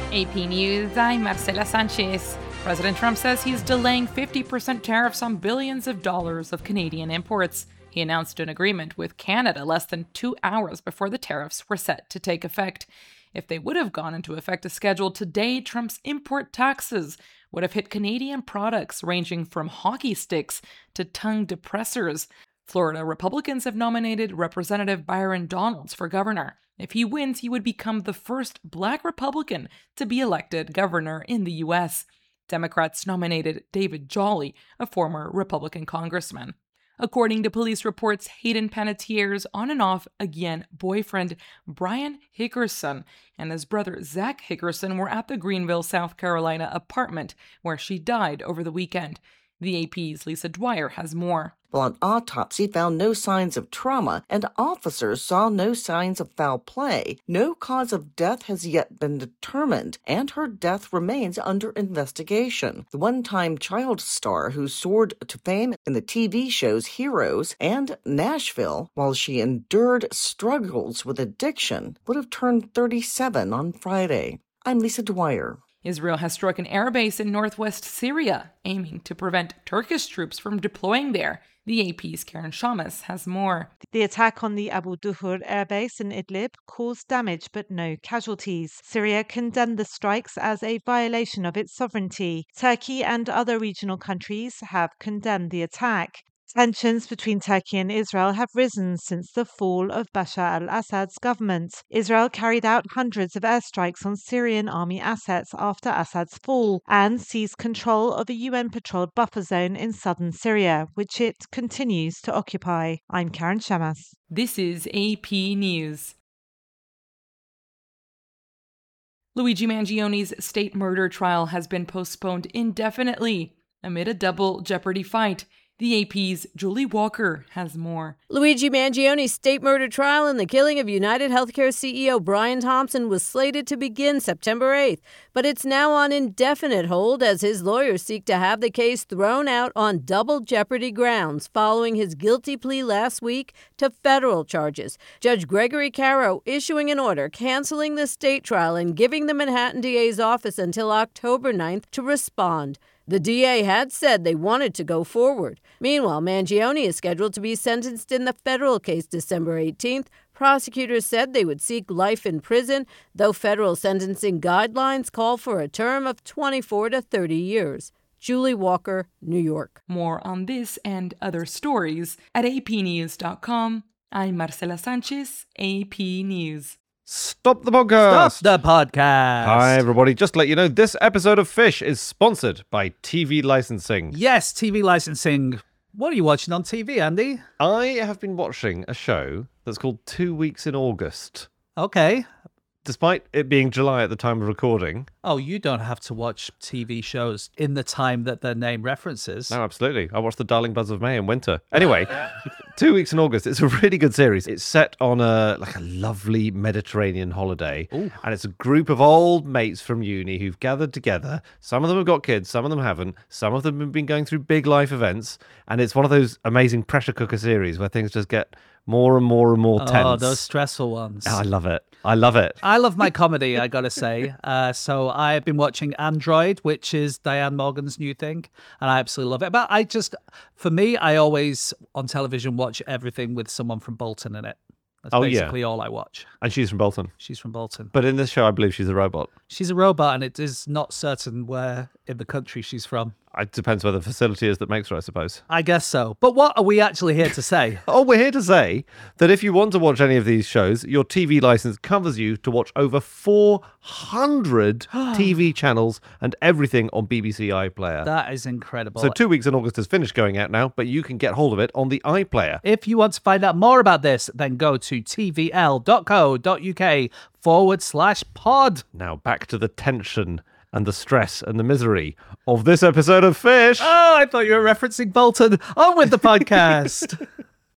AP News, I'm Marcela Sanchez. President Trump says he's delaying 50% tariffs on billions of dollars of Canadian imports. He announced an agreement with Canada less than 2 hours before the tariffs were set to take effect. If they would have gone into effect as scheduled today, Trump's import taxes would have hit Canadian products ranging from hockey sticks to tongue depressors. Florida Republicans have nominated Representative Byron Donalds for governor. If he wins, he would become the first Black Republican to be elected governor in the U.S. Democrats nominated David Jolly, a former Republican congressman. According to police reports, Hayden Panettiere's on-and-off again boyfriend Brian Hickerson and his brother Zach Hickerson were at the Greenville, South Carolina apartment where she died over the weekend. The AP's Lisa Dwyer has more. Well, an autopsy found no signs of trauma, and officers saw no signs of foul play. No cause of death has yet been determined, and her death remains under investigation. The one-time child star who soared to fame in the TV shows Heroes and Nashville, while she endured struggles with addiction, would have turned 37 on Friday. I'm Lisa Dwyer. Israel has struck an airbase in northwest Syria, aiming to prevent Turkish troops from deploying there. The AP's Karen Shamas has more. The attack on the Abu Duhur airbase in Idlib caused damage but no casualties. Syria condemned the strikes as a violation of its sovereignty. Turkey and other regional countries have condemned the attack. Tensions between Turkey and Israel have risen since the fall of Bashar al-Assad's government. Israel carried out hundreds of airstrikes on Syrian army assets after Assad's fall and seized control of a UN-patrolled buffer zone in southern Syria, which it continues to occupy. I'm Karen Shamas. This is AP News. Luigi Mangioni's state murder trial has been postponed indefinitely amid a double jeopardy fight. The AP's Julie Walker has more. Luigi Mangioni's state murder trial in the killing of United Healthcare CEO Brian Thompson was slated to begin September 8th, but it's now on indefinite hold as his lawyers seek to have the case thrown out on double jeopardy grounds following his guilty plea last week to federal charges. Judge Gregory Caro issuing an order canceling the state trial and giving the Manhattan DA's office until October 9th to respond. The DA had said they wanted to go forward. Meanwhile, Mangioni is scheduled to be sentenced in the federal case December 18th. Prosecutors said they would seek life in prison, though federal sentencing guidelines call for a term of 24 to 30 years. Julie Walker, New York. More on this and other stories at apnews.com. I'm Marcela Sanchez, AP News. Stop the podcast! Stop the podcast! Hi, everybody. Just to let you know, this episode of Fish is sponsored by TV licensing. Yes, TV licensing. What are you watching on TV, Andy? I have been watching a show that's called 2 Weeks in August. Okay. Despite it being July at the time of recording. Oh, you don't have to watch TV shows in the time that their name references. No, absolutely. I watched The Darling Buds of May in winter. Anyway, 2 Weeks in August. It's a really good series. It's set on a lovely Mediterranean holiday. Ooh. And it's a group of old mates from uni who've gathered together. Some of them have got kids, some of them haven't. Some of them have been going through big life events. And it's one of those amazing pressure cooker series where things just get more and more and more tense. Oh, those stressful ones. Oh, I love it. I love it. I love my comedy, I gotta say. So I've been watching Android, which is Diane Morgan's new thing, and I absolutely love it. But for me, I always, on television, watch everything with someone from Bolton in it. That's basically all I watch. And she's from Bolton. She's from Bolton. But in this show, I believe she's a robot. She's a robot, and it is not certain where in the country she's from. It depends where the facility is that makes her, I suppose. I guess so. But what are we actually here to say? Oh, we're here to say that if you want to watch any of these shows, your TV license covers you to watch over 400 TV channels and everything on BBC iPlayer. That is incredible. So 2 Weeks in August has finished going out now, but you can get hold of it on the iPlayer. If you want to find out more about this, then go to tvl.co.uk/pod. Now back to the tension and the stress and the misery of this episode of Fish. Oh, I thought you were referencing Bolton. On with the podcast.